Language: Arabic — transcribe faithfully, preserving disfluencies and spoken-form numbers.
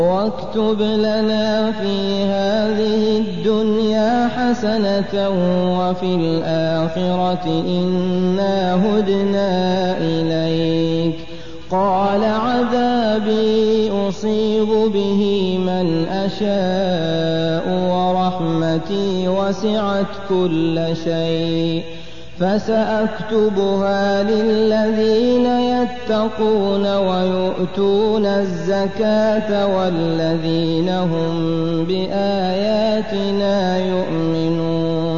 واكتب لنا في هذه الدنيا حسنة وفي الآخرة إنا هدنا إليك. قال عذابي أصيب به من أشاء ورحمتي وسعت كل شيء فسأكتبها للذين يتقون ويؤتون الزكاة والذين هم بآياتنا يؤمنون.